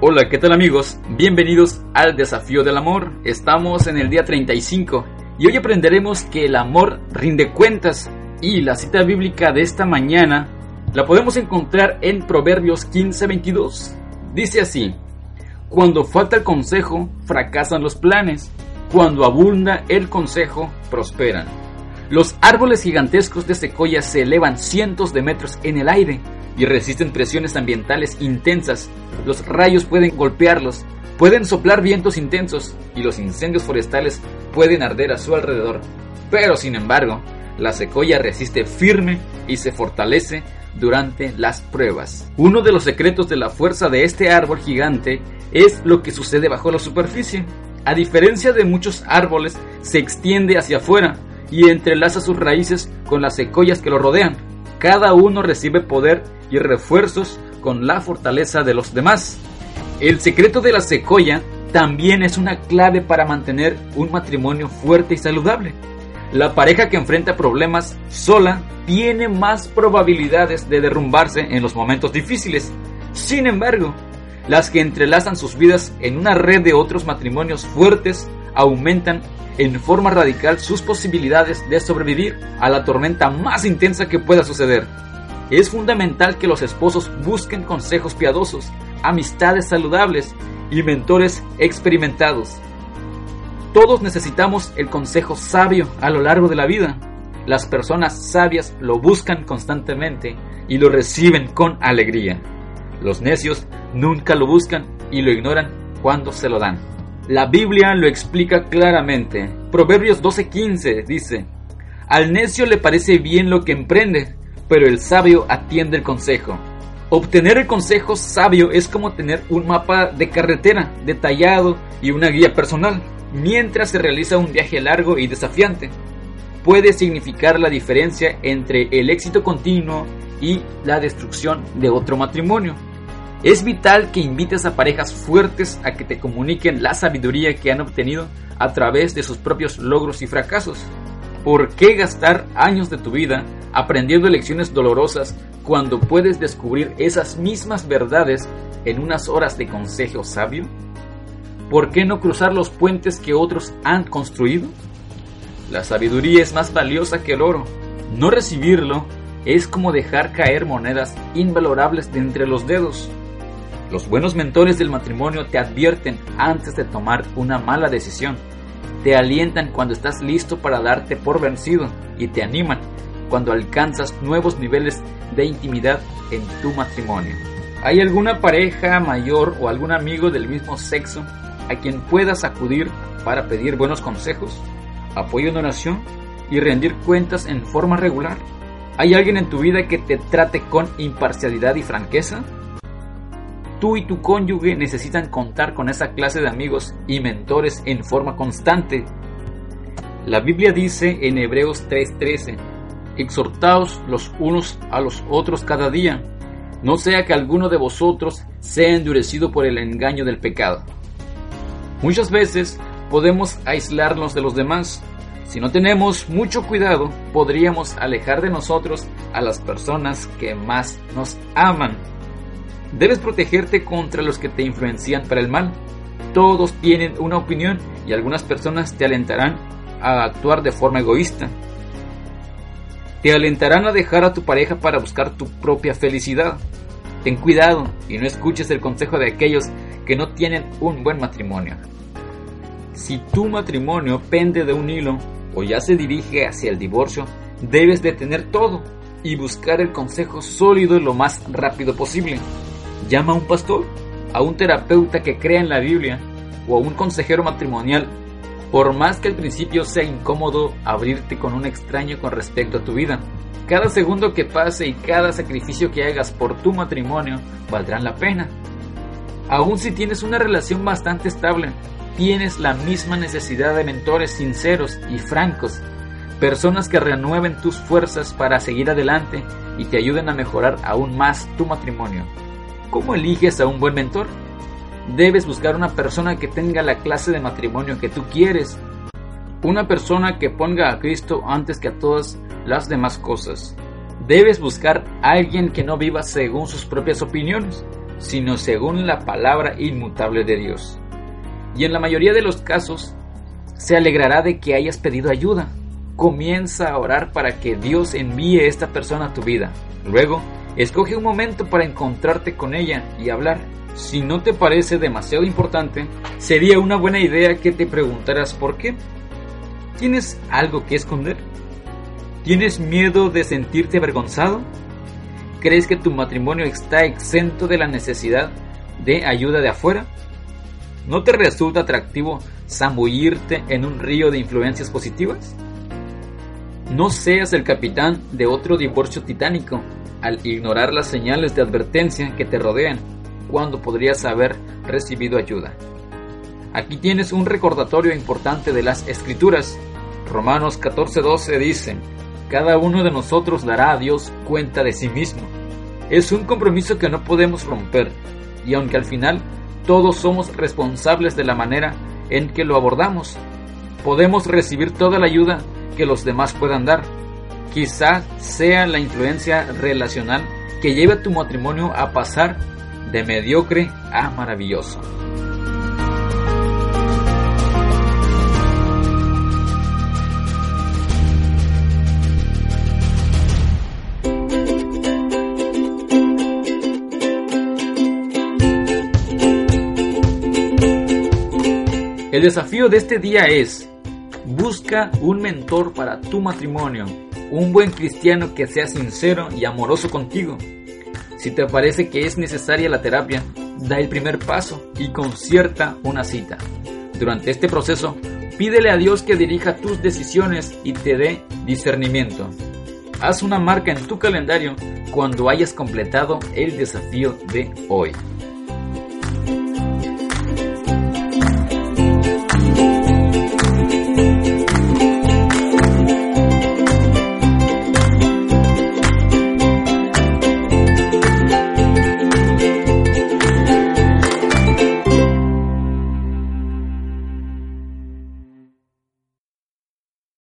Hola, ¿qué tal amigos? Bienvenidos al Desafío del Amor. Estamos en el día 35 y hoy aprenderemos que el amor rinde cuentas. Y la cita bíblica de esta mañana la podemos encontrar en Proverbios 15:22. Dice así: cuando falta el consejo, fracasan los planes. Cuando abunda el consejo, prosperan. Los árboles gigantescos de secoya se elevan cientos de metros en el aire y resisten presiones ambientales intensas. Los rayos pueden golpearlos, pueden soplar vientos intensos y los incendios forestales pueden arder a su alrededor. Pero sin embargo, la secoya resiste firme y se fortalece durante las pruebas. Uno de los secretos de la fuerza de este árbol gigante es lo que sucede bajo la superficie. A diferencia de muchos árboles, se extiende hacia afuera y entrelaza sus raíces con las secoyas que lo rodean. Cada uno recibe poder y refuerzos con la fortaleza de los demás. El secreto de la secoya también es una clave para mantener un matrimonio fuerte y saludable. La pareja que enfrenta problemas sola tiene más probabilidades de derrumbarse en los momentos difíciles. Sin embargo, las que entrelazan sus vidas en una red de otros matrimonios fuertes aumentan en forma radical sus posibilidades de sobrevivir a la tormenta más intensa que pueda suceder. Es fundamental que los esposos busquen consejos piadosos, amistades saludables y mentores experimentados. Todos necesitamos el consejo sabio a lo largo de la vida. Las personas sabias lo buscan constantemente y lo reciben con alegría. Los necios nunca lo buscan y lo ignoran cuando se lo dan. La Biblia lo explica claramente. Proverbios 12:15 dice: al necio le parece bien lo que emprende, pero el sabio atiende el consejo. Obtener el consejo sabio es como tener un mapa de carretera detallado y una guía personal. Mientras se realiza un viaje largo y desafiante, puede significar la diferencia entre el éxito continuo y la destrucción de otro matrimonio. Es vital que invites a parejas fuertes a que te comuniquen la sabiduría que han obtenido a través de sus propios logros y fracasos. ¿Por qué gastar años de tu vida aprendiendo lecciones dolorosas cuando puedes descubrir esas mismas verdades en unas horas de consejo sabio? ¿Por qué no cruzar los puentes que otros han construido? La sabiduría es más valiosa que el oro. No recibirlo es como dejar caer monedas invalorables de entre los dedos. Los buenos mentores del matrimonio te advierten antes de tomar una mala decisión. Te alientan cuando estás listo para darte por vencido y te animan cuando alcanzas nuevos niveles de intimidad en tu matrimonio. ¿Hay alguna pareja mayor o algún amigo del mismo sexo a quien puedas acudir para pedir buenos consejos, apoyo en oración y rendir cuentas en forma regular? ¿Hay alguien en tu vida que te trate con imparcialidad y franqueza? Tú y tu cónyuge necesitan contar con esa clase de amigos y mentores en forma constante. La Biblia dice en Hebreos 3:13: exhortaos los unos a los otros cada día, no sea que alguno de vosotros sea endurecido por el engaño del pecado. Muchas veces podemos aislarnos de los demás. Si no tenemos mucho cuidado, podríamos alejar de nosotros a las personas que más nos aman. Debes protegerte contra los que te influencian para el mal. Todos tienen una opinión y algunas personas te alentarán a actuar de forma egoísta. Te alentarán a dejar a tu pareja para buscar tu propia felicidad. Ten cuidado y no escuches el consejo de aquellos que no tienen un buen matrimonio. Si tu matrimonio pende de un hilo o ya se dirige hacia el divorcio, debes detener todo y buscar el consejo sólido lo más rápido posible. Llama a un pastor, a un terapeuta que crea en la Biblia o a un consejero matrimonial. Por más que al principio sea incómodo abrirte con un extraño con respecto a tu vida, cada segundo que pase y cada sacrificio que hagas por tu matrimonio valdrán la pena. Aun si tienes una relación bastante estable, tienes la misma necesidad de mentores sinceros y francos, personas que renueven tus fuerzas para seguir adelante y te ayuden a mejorar aún más tu matrimonio. ¿Cómo eliges a un buen mentor? Debes buscar una persona que tenga la clase de matrimonio que tú quieres. Una persona que ponga a Cristo antes que a todas las demás cosas. Debes buscar a alguien que no viva según sus propias opiniones, sino según la palabra inmutable de Dios. Y en la mayoría de los casos, se alegrará de que hayas pedido ayuda. Comienza a orar para que Dios envíe a esta persona a tu vida. Luego, escoge un momento para encontrarte con ella y hablar. Si no te parece demasiado importante, sería una buena idea que te preguntaras por qué. ¿Tienes algo que esconder? ¿Tienes miedo de sentirte avergonzado? ¿Crees que tu matrimonio está exento de la necesidad de ayuda de afuera? ¿No te resulta atractivo zambullirte en un río de influencias positivas? No seas el capitán de otro divorcio titánico al ignorar las señales de advertencia que te rodean cuando podrías haber recibido ayuda. Aquí tienes un recordatorio importante de las Escrituras. Romanos 14:12 dice: cada uno de nosotros dará a Dios cuenta de sí mismo. Es un compromiso que no podemos romper, y aunque al final todos somos responsables de la manera en que lo abordamos, podemos recibir toda la ayuda que los demás puedan dar. Quizás sea la influencia relacional que lleve a tu matrimonio a pasar de mediocre a maravilloso. El desafío de este día es: busca un mentor para tu matrimonio, un buen cristiano que sea sincero y amoroso contigo. Si te parece que es necesaria la terapia, da el primer paso y concierta una cita. Durante este proceso, pídele a Dios que dirija tus decisiones y te dé discernimiento. Haz una marca en tu calendario cuando hayas completado el desafío de hoy.